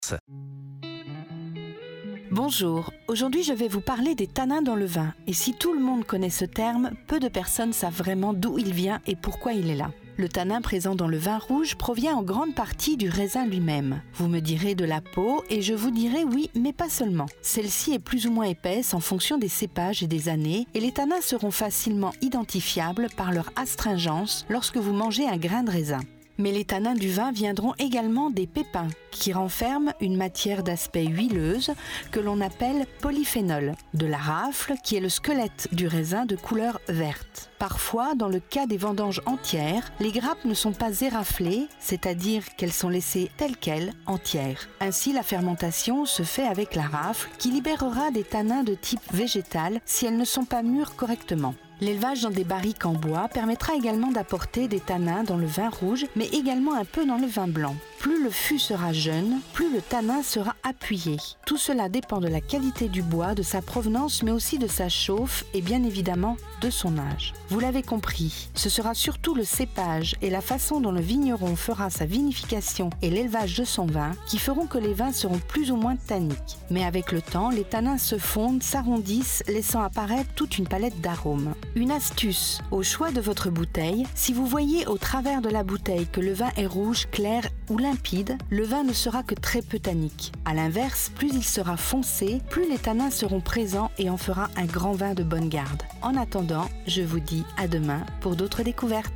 Bonjour, aujourd'hui je vais vous parler des tanins dans le vin. Et si tout le monde connaît ce terme, peu de personnes savent vraiment d'où il vient et pourquoi il est là. Le tanin présent dans le vin rouge provient en grande partie du raisin lui-même. Vous me direz de la peau et je vous dirai oui, mais pas seulement. Celle-ci est plus ou moins épaisse en fonction des cépages et des années et les tanins seront facilement identifiables par leur astringence lorsque vous mangez un grain de raisin. Mais les tanins du vin viendront également des pépins, qui renferment une matière d'aspect huileuse que l'on appelle polyphénol, de la rafle qui est le squelette du raisin de couleur verte. Parfois, dans le cas des vendanges entières, les grappes ne sont pas éraflées, c'est-à-dire qu'elles sont laissées telles quelles, entières. Ainsi, la fermentation se fait avec la rafle qui libérera des tanins de type végétal si elles ne sont pas mûres correctement. L'élevage dans des barriques en bois permettra également d'apporter des tanins dans le vin rouge, mais également un peu dans le vin blanc. Plus le fût sera jeune, plus le tanin sera appuyé. Tout cela dépend de la qualité du bois, de sa provenance, mais aussi de sa chauffe et bien évidemment de son âge. Vous l'avez compris, ce sera surtout le cépage et la façon dont le vigneron fera sa vinification et l'élevage de son vin qui feront que les vins seront plus ou moins tanniques. Mais avec le temps, les tanins se fondent, s'arrondissent, laissant apparaître toute une palette d'arômes. Une astuce, au choix de votre bouteille, si vous voyez au travers de la bouteille que le vin est rouge, clair ou limpide, le vin ne sera que très peu tannique. A l'inverse, plus il sera foncé, plus les tanins seront présents et en fera un grand vin de bonne garde. En attendant, je vous dis à demain pour d'autres découvertes.